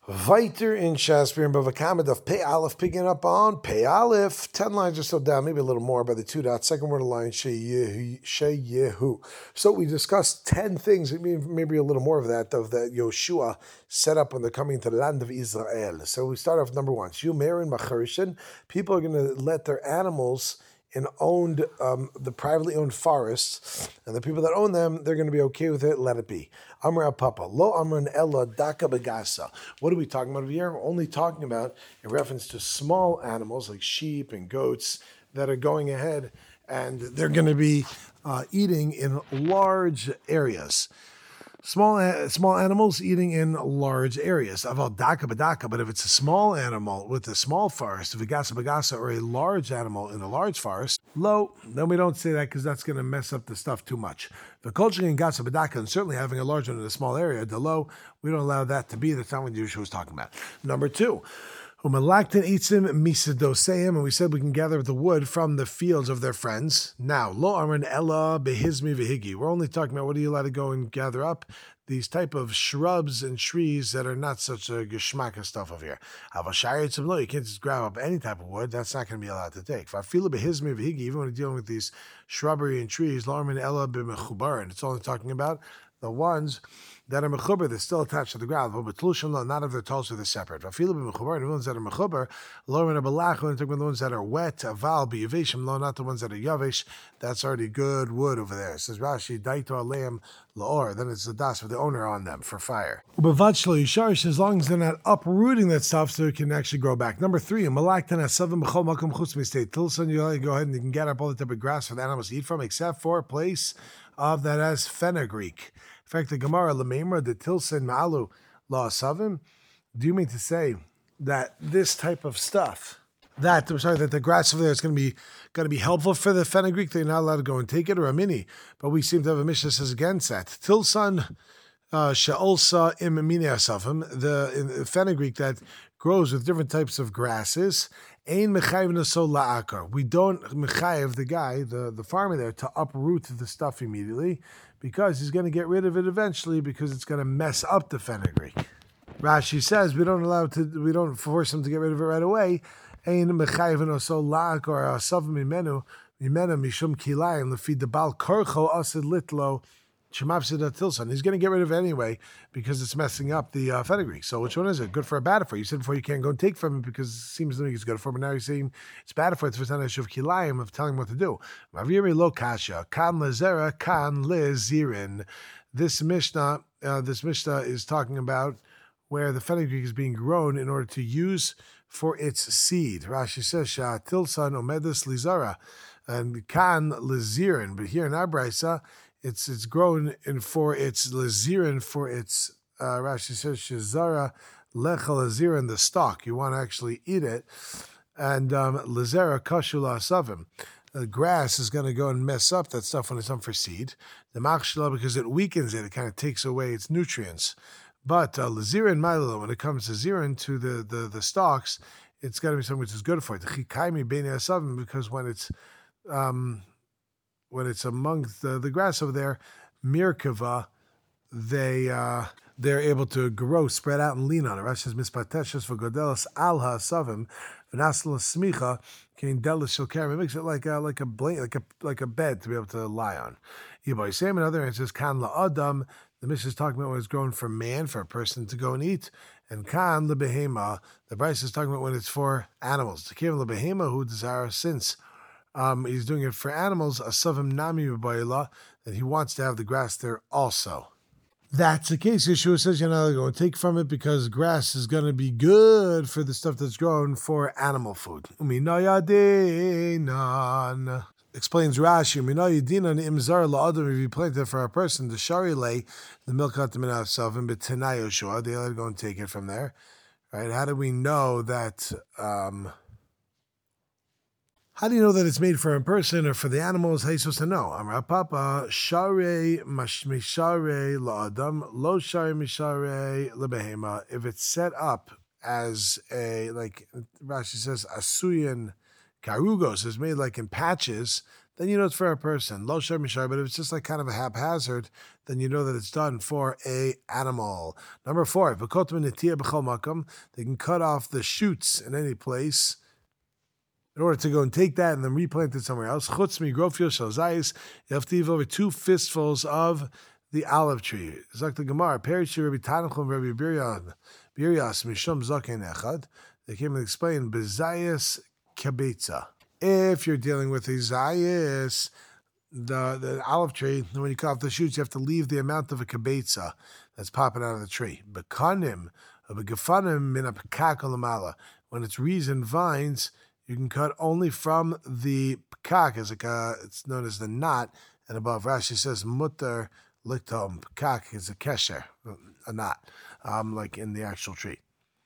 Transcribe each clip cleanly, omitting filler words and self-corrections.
Weiter in Shasper and Bavakamed of Pei Aleph, picking up on Pei Aleph, 10 lines or so down, maybe a little more by the two dots. Second word of the line, Sheyehu. So we discussed 10 things, maybe a little more of that Yoshua set up when they're coming to the land of Israel. So we start off with number one. Shumer Macharishan. People are going to let their animals in the privately owned forests, and the people that own them, they're going to be okay with it. Let it be. Amr Papa lo Amran Ella Daka Begasa. What are we talking about over here? We're only talking about in reference to small animals like sheep and goats that are going ahead, and they're going to be eating in large areas. Small animals eating in large areas. Aval daka badaka, but if it's a small animal with a small forest, vigasa bagasa, or a large animal in a large forest, low, then we don't say that because that's going to mess up the stuff too much. The culture in gasa badaka, and certainly having a large one in a small area, the low, we don't allow that to be. That's not what Yeshua was talking about. Number two. And we said we can gather the wood from the fields of their friends. Now, lo amran ella behizmi vehigi. We're only talking about what are you allowed to go and gather up? These type of shrubs and trees that are not such a geschmack stuff over here. You can't just grab up any type of wood. That's not going to be allowed to take. Even when you're dealing with these shrubbery and trees, lo amran ella b'mechubarin. It's only talking about the ones that are mechuber, they're still attached to the ground. But not of their talsum, they're separate. Even the ones that are mechuber, the ones that are wet, aval b'yaveshim, not the ones that are yavesh. That's already good wood over there. It says Rashi, daito aleim laor. Then it's the das for the owner on them for fire. As long as they're not uprooting that stuff, so it can actually grow back. Number three, till son, you go ahead and you can get up all the type of grass for the animals to eat from, except for a place of that has fenugreek. In fact, the Gemara Lamemra, the Tilson Ma'alu La Savim, do you mean to say that this type of stuff, that the grass over there is going to be helpful for the fenugreek, they're not allowed to go and take it, or a mini? But we seem to have a Mishnah that says against that. Tilson Sha'olsa Imamini Asavim, the fenugreek that grows with different types of grasses. Ein mechayiv naso la'akar. We don't mechayiv the guy, the farmer there, to uproot the stuff immediately, because he's going to get rid of it eventually because it's going to mess up the fenugreek. Rashi says we don't force him to get rid of it right away. Ein mechayiv naso la'akar asavim mimenu mishum kilayim lefi debal korcho asid litlo. He's going to get rid of it anyway because it's messing up the fenugreek. So which one is it? Good for or bad for? You said before you can't go and take from it because it seems to me it's good for, but now you're saying it's bad for it. It's an issue of kilayim, of telling him what to do. Lo kasha, kan lezera, kan lezirin. This Mishnah is talking about where the fenugreek is being grown in order to use for its seed. Rashi says, Sha tilsan omedus lizara, and kan lezirin. But here in our brisa, it's grown for its lezirin, for its Rashi says shizara lecha lezirin, the stalk. You want to actually eat it, and lezera kashula asavim. The grass is going to go and mess up that stuff when it's done for seed. The machshela, because it weakens it kind of takes away its nutrients. But lezirin ma'ilo, when it comes to zirin, to the stalks, it's got to be something which is good for it. The chikaimi b'nei asavim, because when it's amongst the grass over there, mirkava, they're able to grow, spread out, and lean on it. Rashi says mispateshes for godelas al ha'asavim v'nasla smicha kain delis shilkarim. It makes it like a bed to be able to lie on. Yiboy same another answer says kan la'adam. The Mishnah is talking about when it's grown for man, for a person to go and eat, and kan lebehema. The Bryce is talking about when it's for animals. To kiv lebehema who desire since. He's doing it for animals, asavim nami b'bayla, that he wants to have the grass there also. That's the case. Yeshua says you're not going to take from it because grass is going to be good for the stuff that's grown for animal food. Explains Rashi, if you plant it for a person, the shari lay, the milk out the minah asavim, but tenai Yeshua, they let go and take it from there. Right? How do we know that? How do you know that it's made for a person or for the animals? How are you supposed to know? Amar Papa, share mishare la'adam, lo share mishare lebehema. If it's set up as like Rashi says, asuyan karugos, is made like in patches, then you know it's for a person. Lo shar mishar, but if it's just like kind of a haphazard, then you know that it's done for a animal. Number 4, they can cut off the shoots in any place in order to go and take that and then replant it somewhere else. Chutz migrofio shel zayis, you have to give over 2 fistfuls of the olive tree. Zak the Gemara, Perishi Rabbi Tanachum Rabbi Biryas Mishum Zaken Echad. They came and explained bezayis kabetza. If you're dealing with a zayis, the olive tree, when you cut off the shoots, you have to leave the amount of a kabetza that's popping out of the tree. Bekanim, begefanim min apkak olamala. When it's resin vines, you can cut only from the pekak, it's known as the knot, and above Rashi says mutter liktom. Pekak is a kesher, a knot, like in the actual tree.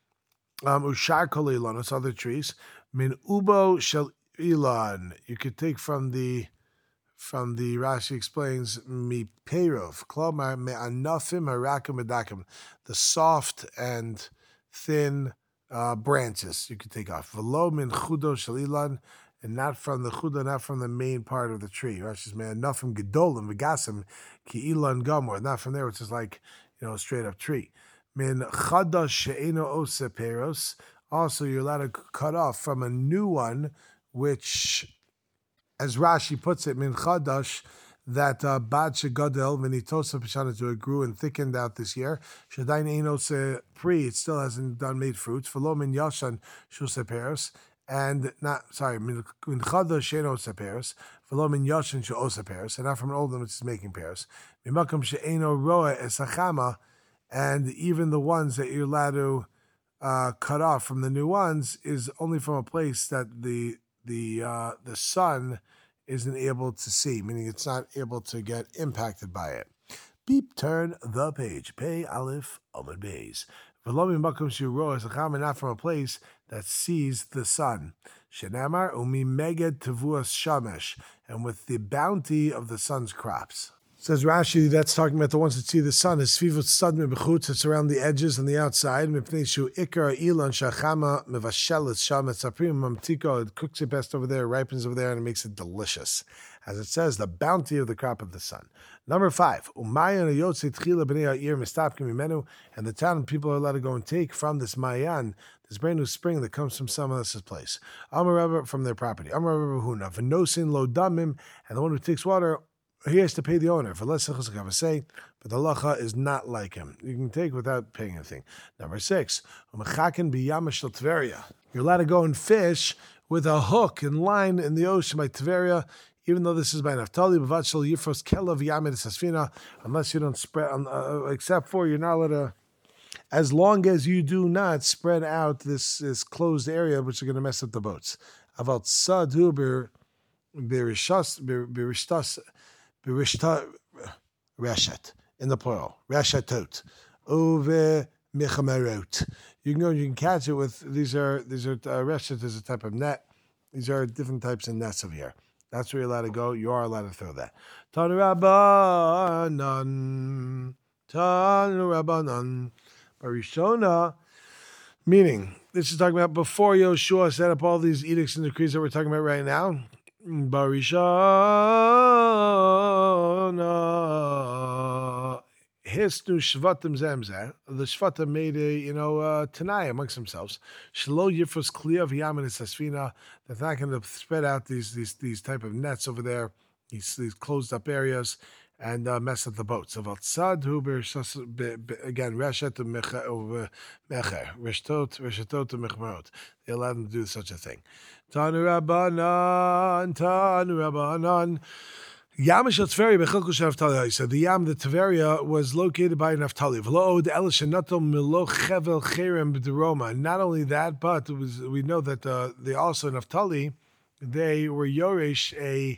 Ushar kol ilan, it's other trees. Min ubo shel ilan, you could take from the Rashi explains mi perov klomar me anafim harakim medakim, the soft and thin branches you can take off. V'lo min chudo shel ilan, and not from the chudo, not from the main part of the tree. Rashi says me anafim gedolim v'gasim ki ilan gamor, not from there, which is like a straight up tree. Min chadash she'eno ose peros. Also, you're allowed to cut off from a new one, which, as Rashi puts it, min chadash, that bad shegadel v'nitosa p'shana, it grew and thickened out this year. Shadayin einose pri, it still hasn't made fruits. V'lo min yashan shuse peros, and min chadash she'eno ose peros. V'lo min yashan she'ose peros, and not from an old one which is making peros. Mimakam she'eno roa esachama, and even the ones that you're allowed to cut off from the new ones is only from a place that the sun isn't able to see, meaning it's not able to get impacted by it. Beep, turn the page. Pei Aleph Amud Beis. V'lo mimakom she'roa esachama, not from a place that sees the sun. Shenamar umi meged tevuas shamesh, and with the bounty of the sun's crops. Says Rashi, that's talking about the ones that see the sun. Is svivut sadme b'chutz, it's around the edges and the outside. Mipnei shu ikar ilan shachama mevashelet sham etzaprim mamtiko. It cooks it best over there, ripens over there, and it makes it delicious. As it says, the bounty of the crop of the sun. Number 5, umayan yotze tchila b'nei ha'ir mistapkim mimenu, and the town people are allowed to go and take from this mayan, this brand new spring that comes from someone else's place. Amar Rabba, from their property. Amar Rabba Huna v'nosin lo damim, and the one who takes water, he has to pay the owner. For less say, but the halacha is not like him. You can take without paying anything. Number 6, you're allowed to go and fish with a hook and line in the ocean by Tveria, even though this is by Naphtali, unless you don't spread, except for you're not allowed to, as long as you do not spread out this closed area, which are going to mess up the boats. About Sadu Birishtas reshet, in the plural, reshetot, uve mechamerot. You can catch it with these are reshet is a type of net. These are different types of nets over here. That's where you're allowed to go. You are allowed to throw that. Tanu Rabbanan, Barishona, meaning this is talking about before Yoshua set up all these edicts and decrees that we're talking about right now. Barishona, Hisnu Shvatim Zemzeh. The Shvatim made a Tanai amongst themselves. Shlo Yifros Kliya V'Yamin Esasfina. They're not going to spread out these type of nets over there, these closed up areas, and mess up the boats. So Valtzad Hu again Reshet Mecher Reshtot Mechmerot. They allowed them to do such a thing. Tanu Rabbanan. Yam shel Tveria b'chilku shel Naphtali. So the Yam, the Tveria, was located by Naphtali. V'lo od el shenatom milo chevel cherem b'deroma. Not only that, but we know that they also Naphtali, they were Yoresh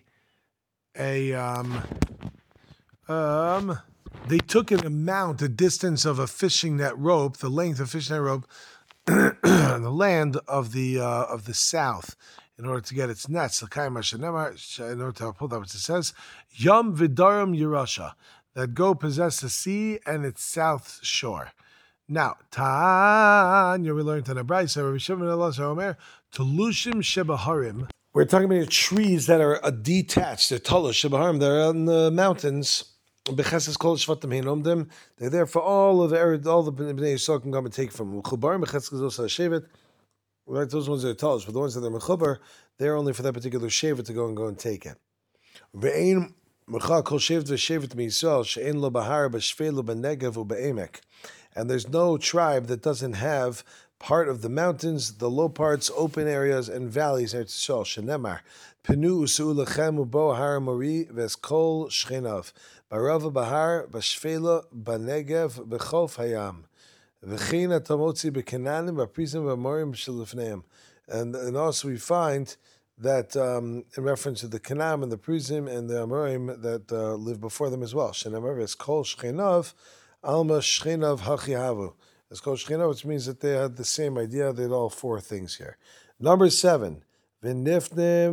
they took an amount, a distance of a fishing net rope, the length of fishing net rope, the land of the south, in order to get its nets. In order to uphold that, which it says, Yom Vidarim Yerusha, that go possess the sea and its south shore. Now, Tanya, we learned in a Braisa, Rabbi Shimon Elazar Omer, Tulushim Shebaharim, We're talking about trees that are detached. They're talosh shabaharim. They're on the mountains. Becheses kol shvatim heinomdim. They're there for all of the bnei Yisrael can come and take from. Uchubarim becheses also shevet. Right, those ones that are talosh, but the ones that are mechubar, they're only for that particular shevet to go and take it. Ve'ein mecha kol shevet ve'shevet miyisrael she'ein lo bahar b'shvei b'negev u'be'emek. And there's no tribe that doesn't have part of the mountains, the low parts, open areas, and valleys. Shenemar, Penu usu lechem ubo har mori veskol shchenav, barava bahar bashvela banegev bechof hayam, v'china tamotzi bekananim baprizim v'amorim shelifneim. And also we find that in reference to the Canaan and the Prizim and the Amorim that live before them as well. Shenemar veskol shchenav. Alma Shchenav Hachihavu. It's called Shchenav, which means that they had the same idea. They had all four things here. Number 7. V'nifnim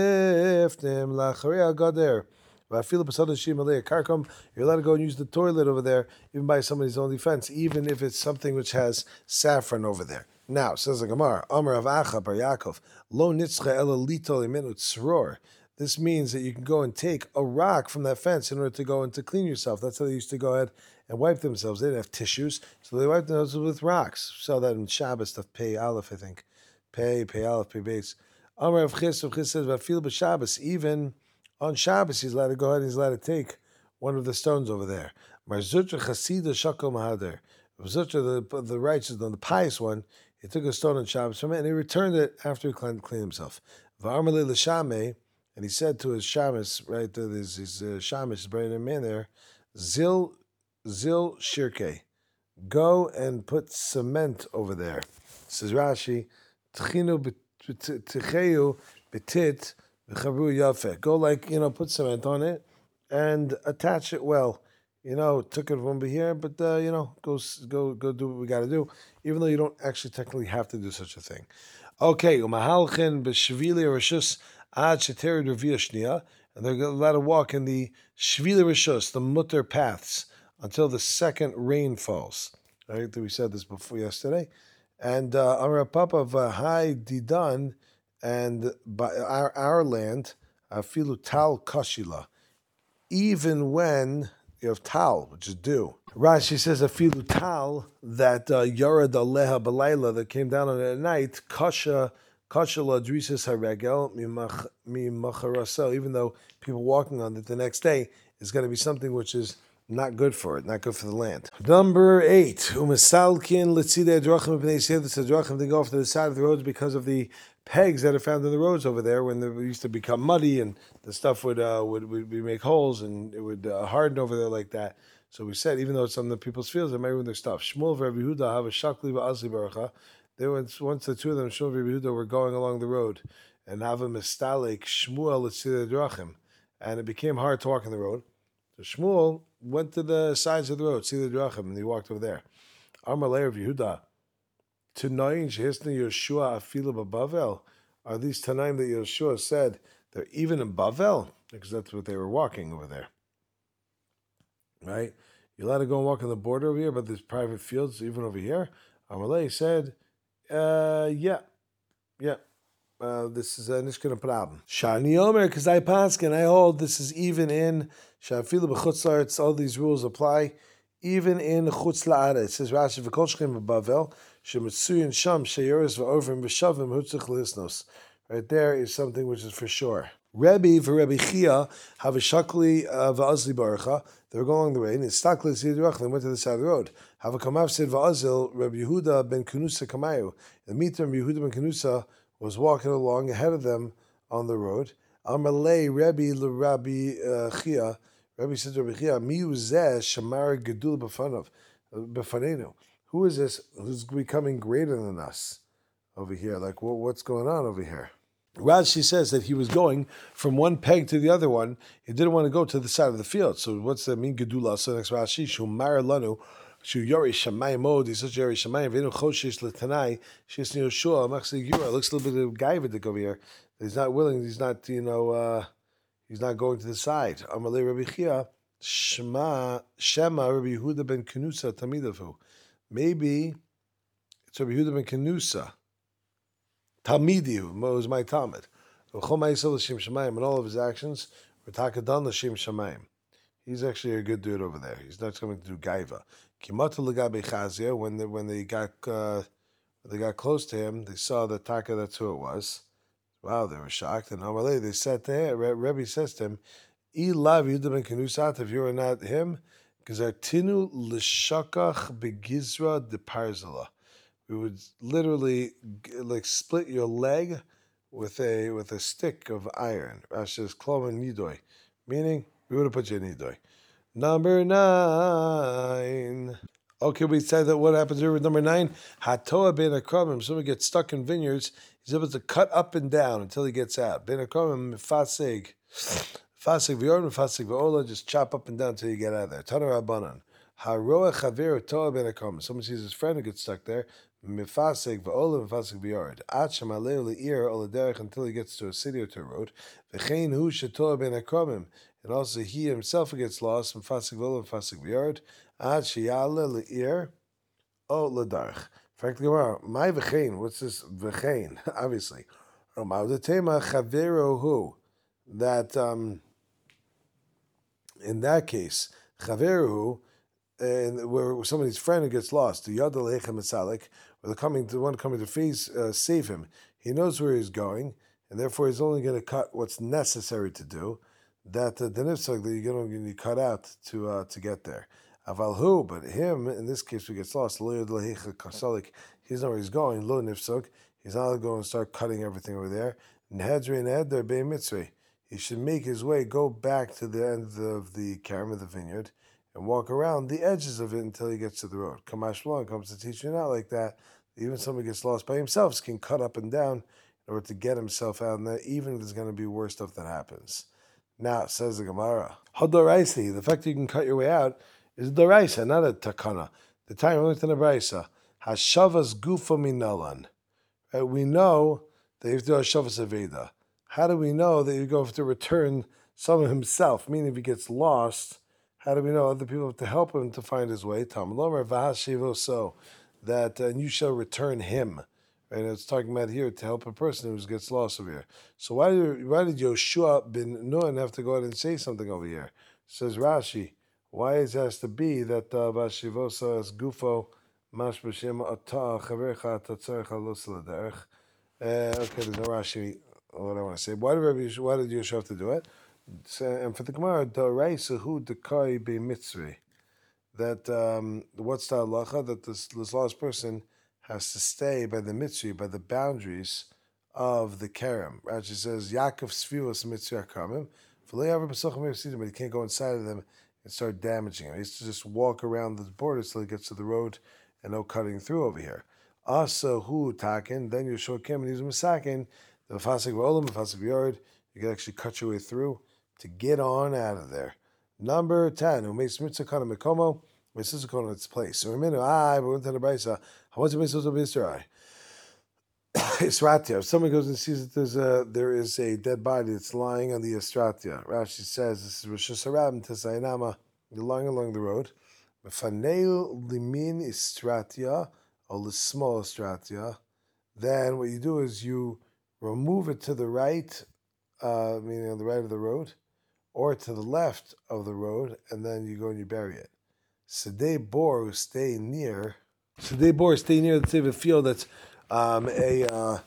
lacharei gader. V'afilu b'sad hashim alei karkom. You're allowed to go and use the toilet over there, even by somebody's own defense, even if it's something which has saffron over there. Now, says the Gemara, Amar of Acha bar Yaakov, Lo nitzcha ela litol imenu tzror. This means that you can go and take a rock from that fence in order to go and to clean yourself. That's how they used to go ahead and wipe themselves. They didn't have tissues, so they wiped themselves with rocks. We saw that in Shabbos, stuff Pei Aleph, I think. Pei Aleph, Pei Beis. Amar of Chis says, Vafil b'Shabbos, even on Shabbos, he's allowed to go ahead and he's allowed to take one of the stones over there. Mar Zutra Chasida Shakol Mahader. Zutra, the righteous one, the pious one, he took a stone on Shabbos from it and he returned it after he cleaned himself. V'Armalei l'Shamei, and he said to his shamus, right, to his shamus, his brilliant man there, Zil Shirke, go and put cement over there. Says Rashi, Tchinu Tcheu Betit V'Chavru Yafe. Go put cement on it and attach it well. Took it from over here, but go do what we got to do, even though you don't actually technically have to do such a thing. Okay, Umahalchen B'Shvili Rishus. And they're allowed to walk in the Shvili Rishus, the mutter paths, until the second rain falls. Right? We said this before yesterday. And Amar Papa of Hai Didan, and by our land, Afilu Tal Kashila, even when you have Tal, which is dew. Rashi says Afilu Tal, that Yarad Aleha Balayla, that came down on it at night, Kasha. Even though people walking on it the next day is going to be something which is not good for it, not good for the land. Number 8, they go off to the side of the roads because of the pegs that are found in the roads over there when they used to become muddy and the stuff would make holes and it would harden over there like that. So we said, even though it's on the people's fields, they might ruin their stuff. Shmuel Rabbi Yehuda have a shakli va'azli barucha. There was once the two of them, Shmuel and Rabbi Yehuda, were going along the road, and Ava Mistalek Shmuel L'tzidei Drachim, and it became hard to walk on the road. So Shmuel went to the sides of the road, Tzidei Drachim, and he walked over there. Amar Lei Rabbi Yehuda, Tanaim shehisna Yeshua afilu b'Bavel. Are these Tanaim that Yeshua said they're even in Bavel? Because that's what they were walking over there, right? You're allowed to go and walk on the border over here, but there's private fields even over here. Amar Lei said, yeah. This is a nishkan problem. Shani Omer, because I pass and I hold this is even in Shafilu b'chutz la'aretz. All these rules apply even in chutz la'aretz. It says Rashi v'kol shchem b'Bavel shemitzuyin sham sheyoros v'ovrim v'shavim hutzich lisnos. Right there is something which is for sure. Rebbe v'Rebbe Chia have a shakli v'azli barucha. They were going along the way, and it's stakli zidruach. They went to the side of the road. Have a kamav said v'azil Rebbe Yehuda ben Kunusa kamayu. The meter Yehuda ben Kunusa was walking along ahead of them on the road. Amalei Rebbe l'Rebbe Chia. Rebbe said to Rebbe Chia, Mi uzeh shamar gedul b'fanenu. Who is this who's becoming greater than us over here? Like, what's going on over here? Rashi says that he was going from one peg to the other one. He didn't want to go to the side of the field. So what's that mean, gedula? So next Rashi, shumar lanu, shu yori shamayim mod, he's such yori shamayim, v'enu choshish l'tanai, shisni Yoshua, machzei yura. Looks a little bit of gaivadik over here. He's not willing, he's not, he's not going to the side. Amalei Rabbi Chia, Shema Rabbi Yehuda ben Kenusa tamidavu. Maybe it's Rabbi Yehuda ben Kenusa. Talmidihu was my Talmud. And all of his actions were takadan l'shem shamayim. He's actually a good dude over there. He's not coming to do gaiva. When they got close to him, they saw that taka. That's who it was. Wow, they were shocked. And Amalei, they said to him, Rebbe says to him, "Ilav Yudah ben Kenusat, if you are not him, Gazartinu l'shakach begizra de parzala." We would literally like split your leg with a stick of iron. Rashi says klom and nidoy, meaning we would have put you in nidoy. Number 9. Okay, we said that what happens here with number 9? Hatoa ben akramim. Someone gets stuck in vineyards. He's able to cut up and down until he gets out. Ben akramim mifasig v'yor mifasig v'ola. Just chop up and down until you get out of there. Tanar Rabbanan. Haroa chaver toa ben akramim. Someone sees his friend who gets stuck there. Mifasig v'ola mifasig v'yor. At shemaleu le'ir ola derech until he gets to a city or to a road. V'chein hu shetoa ben akramim. And also he himself gets lost. Mifasig v'ola mifasig v'yor. Ad sheyale le'ir o ledarch. Frankly, my v'chein. What's this v'chein? Obviously, Ma'udetema chavero hu. That in that case, chavero hu, where somebody's friend who gets lost, the yad alechem etzalek, or the one coming to face save him. He knows where he's going, and therefore he's only going to cut what's necessary to do. That the nifsag that you're going to cut out to get there. Avalhu, but him, in this case, who gets lost, he's not where he's going, lo nifsog, he's not going to start cutting everything over there. He should make his way, go back to the end of the karam of the vineyard, and walk around the edges of it until he gets to the road. Kamash Malon comes to teach you not like that. Even somebody gets lost by himself, he can cut up and down in order to get himself out, and that even if there's going to be worse stuff that happens. Now, says the Gemara, Hadoraisi, the fact that you can cut your way out, is Doraisa, not a takana. The time we went to the Braisa, Hashavas gufa minalan. We know that you have to do Hashavas aveda. How do we know that you have to return someone himself? Meaning, if he gets lost, how do we know other people have to help him to find his way? Tam lomer v'hashivo so that and you shall return him. And it's talking about here to help a person who gets lost over here. So why did Yoshua ben Nun have to go out and say something over here? Says Rashi. Why it has to be that Vashivosa is gufo mashbashim ata chavercha tatzarcha losaladerech? Okay, there's no Rashi. What I want to say. Why did Yeshua have to do it? And for the Gemara, da'raisa hu dekai be mitzri. That what's the halacha that this lost person has to stay by the mitzri, by the boundaries of the kerem. Rashi says Yaakov Sfiros mitzri hakamim. But he can't go inside of them and start damaging him. He has to just walk around the border till he gets to the road and no cutting through over here. Asa hu takin, then you show Kim and he's masakin, the fasik v'olam, fasik v'yard, you can actually cut your way through to get on out of there. Number 10, who makes mitzvah kana mekomo, mitzvah kana its place. So remember, we went to the Braisa, how much mitzvah to Israel? Isratya. If someone goes and sees that there is a dead body that's lying on the Isratya, Rashi says this is Rosh Hashanah Tesayinama. You're lying along the road. Mefaneu limin Istratya or the small Istratya. Then what you do is you remove it to the right, meaning on the right of the road, or to the left of the road, and then you go and you bury it. Sedei bor stay near. Sedei bor stay near. Let's say a field that's a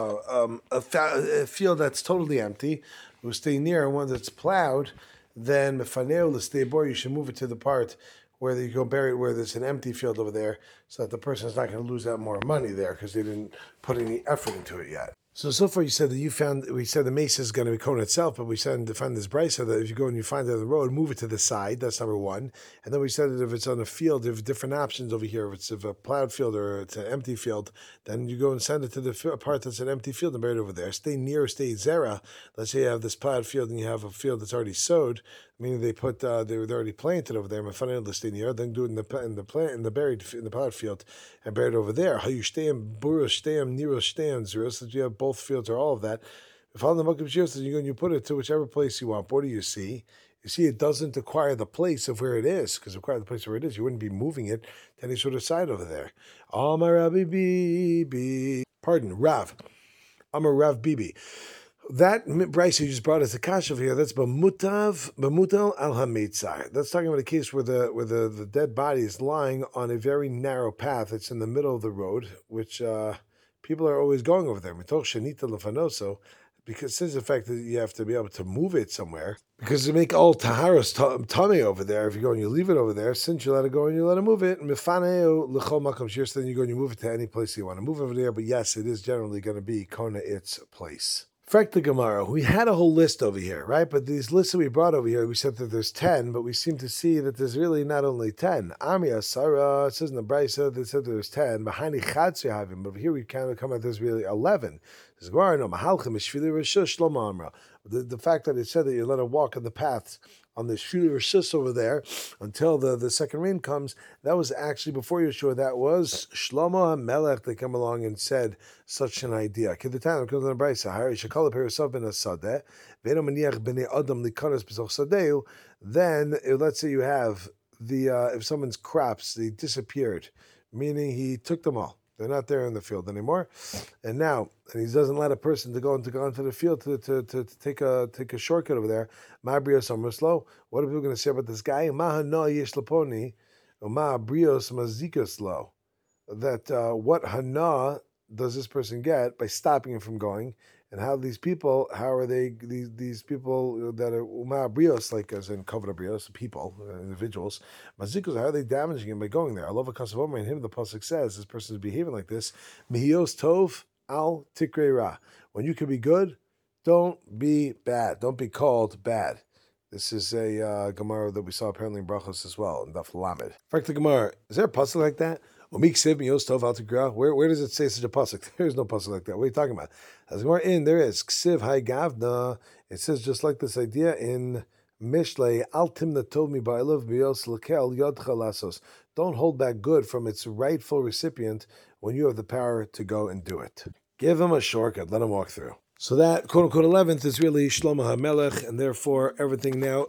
field that's totally empty, who stay near one that's plowed, then mefaneu l'stei bor, you should move it to the part where you go bury it, where there's an empty field over there, so that the person is not going to lose out more money there because they didn't put any effort into it yet. So far you said that we said the mace is going to be Kona itself, but we said to find this Braisa that if you go and you find it on the road, move it to the side. That's number one. And then we said that if it's on a field, there are different options over here. If it's a plowed field or it's an empty field, then you go and send it to the part that's an empty field and bury it over there. Stay near, stay zera. Let's say you have this plowed field and you have a field that's already sowed, meaning they were already planted over there. Stay near. Then do it in the plowed field and bury it over there. How you stay in bura, stay in niro, stay in zero, so you have both fields or all of that. If on the Mokum Shir says you go and you put it to whichever place you want, what do you see? You see it doesn't acquire the place of where it is, because acquire the place where it is, you wouldn't be moving it to any sort of side over there. Amar Rabbi Bibi. Pardon, Rav. Amar Rav Bibi. That Bryce you just brought us a kasha here. That's b'mutal al hamitzar. That's talking about a case where the dead body is lying on a very narrow path. It's in the middle of the road, which people are always going over there. Mitoch shenita lefanoso, because since the fact that you have to be able to move it somewhere, because you make all taharos tummy over there. If you go and you leave it over there, since you let it go and you let it move it, mifaneo lechol makom shir, then you go and you move it to any place you want to move over there. But yes, it is generally going to be kona its place. Frek the Gemara, we had a whole list over here, right? But these lists that we brought over here, we said that there's 10, but we seem to see that there's really not only 10. Amia Sarah, it says in the Brisa, they said there's 10. Mahani Chatsi having, but here we kind of come out there's really 11. The fact that it said that you let her walk on the paths on the Shuli Rishus over there until the second rain comes, that was actually before Yeshua. That was Shlomo HaMelech that came along and said such an idea. Then, let's say you have if someone's crops, they disappeared, meaning he took them all. They're not there in the field anymore, and he doesn't let a person to go into the field to take a shortcut over there. Ma'brios amruslo. What are people going to say about this guy? Mahana yesh laponi, ma'brios mazikas lo. That what hana does this person get by stopping him from going? And how these people, how are they, these people that are brios, like as in covenant brios, people, individuals, mazikus, how are they damaging him by going there? I love a kasavoma in him, the pasuk says, this person is behaving like this, mihios tov al tikre ra. When you can be good, don't be bad. Don't be called bad. This is a Gemara that we saw apparently in Brachos as well, in Daf Lamed. Fact the Gemara, is there a pasuk like that? Where does it say such a pasuk? There is no pasuk like that. What are you talking about? As more there is ksiv hay gavna. It says just like this idea in Mishlei altim natov mi ba'elav bios lekel yodcha lasos. Don't hold back good from its rightful recipient when you have the power to go and do it. Give him a shortcut. Let him walk through. So that quote unquote 11th is really Shlomo HaMelech, and therefore everything now,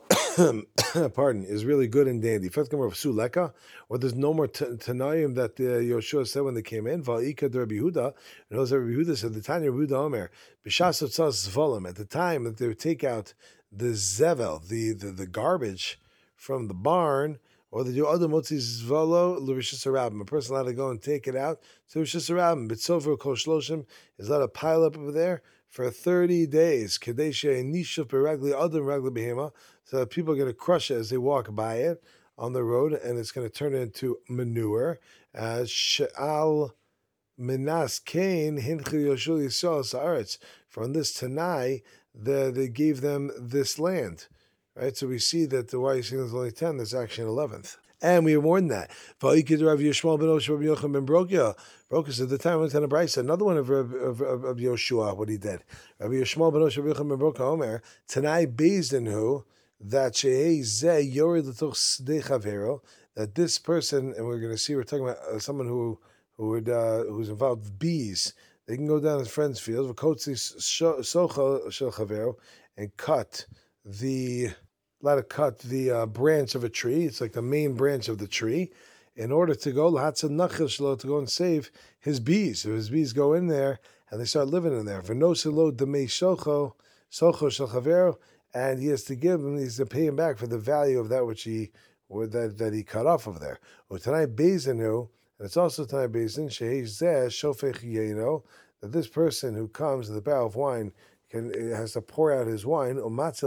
is really good and dandy. First come of Suleka, or there's no more Tanayim that Yoshua said when they came in. Va'ika de Rabbi Yehuda, and Rabbi Yehuda said the Tanya Rabbi Yehuda Omer b'shas otzas zvolim. At the time that they would take out the zevel, the garbage from the barn, or they do other motzi zvolo l'rishus harabim. A person allowed to go and take it out to rishus harabim. But sofer kol shloshim is allowed to pile up over there for 30 days. Kadesha nishav beragli adam ragli behema. So that people are going to crush it as they walk by it on the road, and it's going to turn into manure. As she'al minas kain hinchi yoshul yisrael sa'aretz. From this Tanai, they gave them this land. Right, so we see that why you see there's only 10, there's actually an 11th. And we have more than that. Brokus at the time went to Brisa, another one of Yoshua, what he did. Rabbi Yishmael ben Rabbi Yochanan ben Broka Omer, Tanai Bezdin that that this person, and we're going to see, we're talking about someone who's involved with bees. They can go down his friend's field, and cut the branch of a tree. It's like the main branch of the tree, in order to go to go and save his bees. So his bees go in there and they start living in there. And he has to give him, he has to pay him back for the value of that which he cut off over there. And it's also Tanai Bezin that this person who comes to the barrel of wine has to pour out his wine,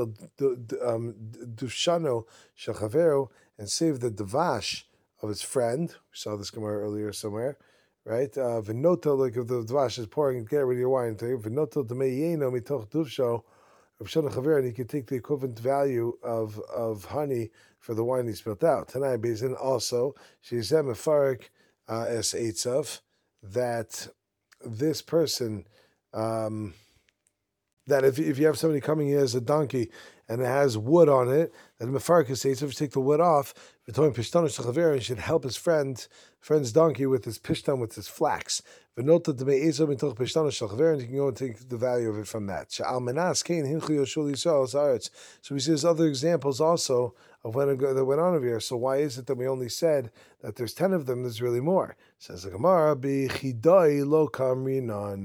dufshano shachavero, and save the davash of his friend. We saw this Gemara earlier somewhere, right? V'noto, like if the davash is pouring, get rid of your wine. V'noto d'meyeno mitoch dufsho, and you can take the equivalent value of honey for the wine he spilt out. Tanai Bezin also, she's mefarik es eitzav, that this person, that if you have somebody coming in as a donkey and it has wood on it, that mefarik es eitzav, if you take the wood off, and should help his friend's donkey with his pishtan, with his flax. And you can go and take the value of it from that. So we see there's other examples also of when that went on over here. So why is it that we only said that there's 10 of them? There's really more. Says the Gemara,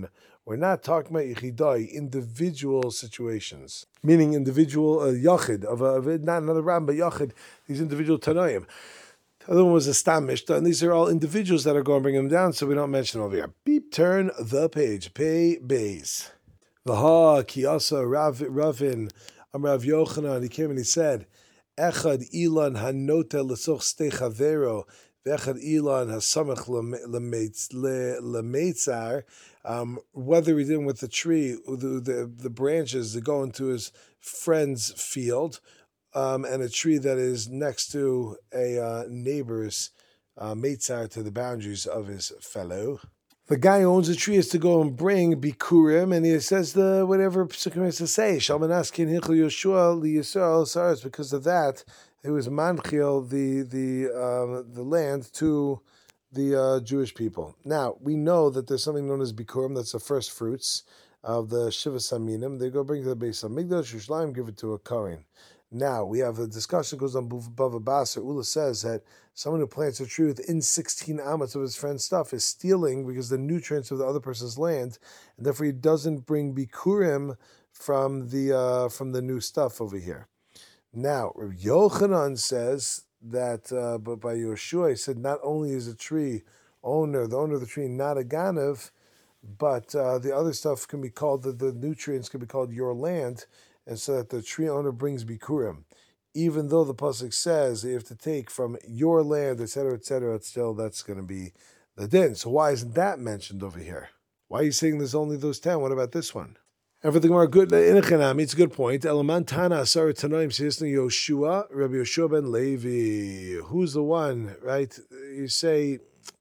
We're not talking about yichidai, individual situations, meaning individual yachid of not another ram, but yachid. These individual tanoim. The other one was a stam mishta, and these are all individuals that are going to bring them down, so we don't mention them over here. Beep, turn the page. Pay base. Vaha kiyasa Ravin Rav Yochanan. He came and he said, "Echad ilan hanota lesoch stechavero, v'echad ilan hasamach lemeitzar." Whether he did with the tree, the branches that go into his friend's field, and a tree that is next to a neighbor's meitzar, to the boundaries of his fellow. The guy who owns a tree is to go and bring bikurim, and he says the whatever Pesukim has to say. Shalman asking Hichel Yoshua liyisrael saras. Because of that, it was manchil the land to the Jewish people. Now we know that there's something known as bikurim. That's the first fruits of the Shiva Saminim. They go bring to the base of Migdash Yerushalayim, give it to a Kohen. Now we have a discussion goes on Bava Basra. Ula says that someone who plants a tree within 16 amots of his friend's stuff is stealing because the nutrients of the other person's land, and therefore he doesn't bring bikurim from the new stuff over here. Now Rabbi Yochanan says that, but by Yoshua he said not only is the owner of the tree not a ganav, but the other stuff can be called the nutrients can be called your land. And so that the tree owner brings bikurim, even though the pasuk says that you have to take from your land, etc., it's still that's going to be the din. So why isn't that mentioned over here? Why are you saying there's only those 10? What about this one? Everything are good. It's a good point. Elaman Tana Asar Tanoim Sisna Yoshua, Rabbi Yoshua ben Levi. Who's the one, right? You say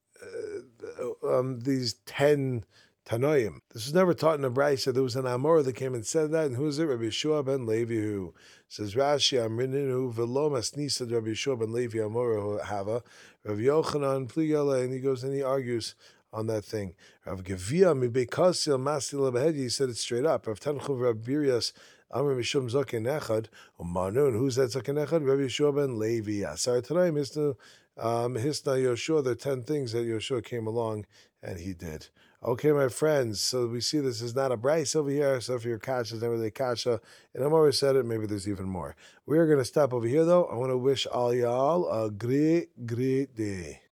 these 10 Tanoim. This was never taught in a brayso. There was an Amora that came and said that, and who is it? Rabbi Yeshua ben Levi, who says Rashi Amrininu v'lo masnisa Rabbi Yeshua ben Levi Amora hava Rabbi Yochanan pligala, and he goes and he argues on that thing. Rav Gevia mibekasil masil abehedi. He said it straight up. Rav Tanchuv Rav Birias Amr Mishum Zaken Echad Umanun. Who's that Zaken Echad? Rabbi Yeshua ben Levi. Asar Tanoim Hisna Yoshua. There are 10 things that Yoshua came along and he did. Okay, my friends, so we see this is not a brace over here, so if your kasha is never the kasha, and I'm already said it, maybe there's even more. We're going to stop over here, though. I want to wish all y'all a great day.